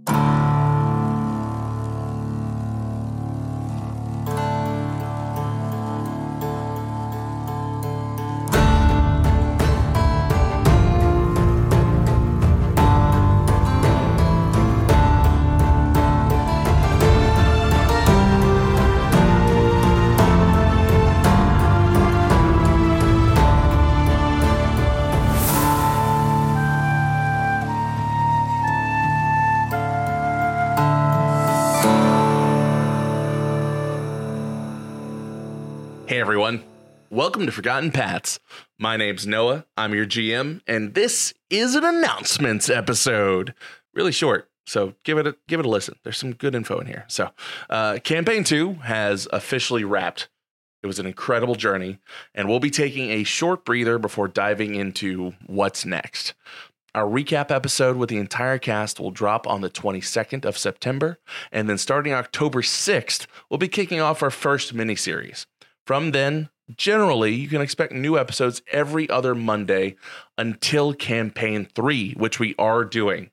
Hey everyone, welcome to Forgotten Pats. My name's Noah, I'm your GM, and this is an announcements episode. Really short, so give it a listen. There's some good info in here. So, Campaign 2 has officially wrapped. It was an incredible journey, and we'll be taking a short breather before diving into what's next. Our recap episode with the entire cast will drop on the 22nd of September, and then starting October 6th, we'll be kicking off our first miniseries. From then, generally, you can expect new episodes every other Monday until Campaign 3, which we are doing.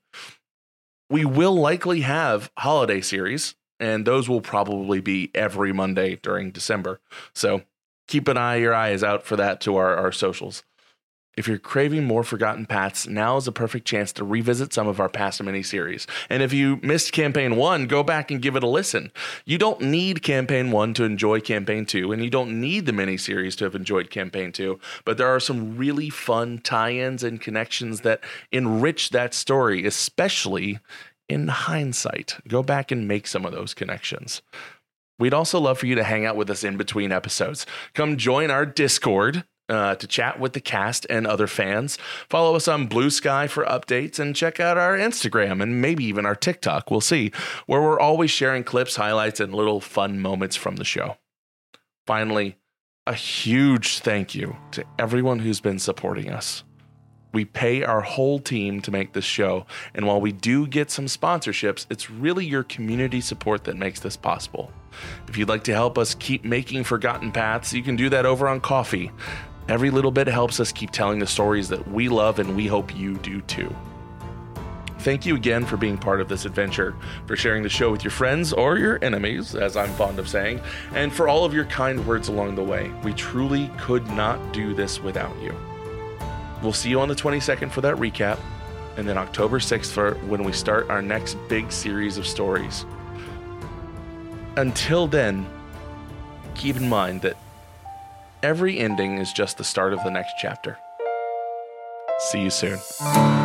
We will likely have holiday series, and those will probably be every Monday during December. So keep your eyes out for that to our socials. If you're craving more Forgotten Pats, now is a perfect chance to revisit some of our past miniseries. And if you missed Campaign 1, go back and give it a listen. You don't need Campaign 1 to enjoy Campaign 2, and you don't need the miniseries to have enjoyed Campaign 2, but there are some really fun tie-ins and connections that enrich that story, especially in hindsight. Go back and make some of those connections. We'd also love for you to hang out with us in between episodes. Come join our Discord to chat with the cast and other fans. Follow us on Blue Sky for updates and check out our Instagram and maybe even our TikTok. We'll see, where we're always sharing clips, highlights, and little fun moments from the show. Finally, a huge thank you to everyone who's been supporting us. We pay our whole team to make this show, and while we do get some sponsorships, it's really your community support that makes this possible. If you'd like to help us keep making Forgotten Pats, you can do that over on Ko-fi. Every little bit helps us keep telling the stories that we love, and we hope you do too. Thank you again for being part of this adventure, for sharing the show with your friends or your enemies, as I'm fond of saying, and for all of your kind words along the way. We truly could not do this without you. We'll see you on the 22nd for that recap, and then October 6th for when we start our next big series of stories. Until then, keep in mind that every ending is just the start of the next chapter. See you soon.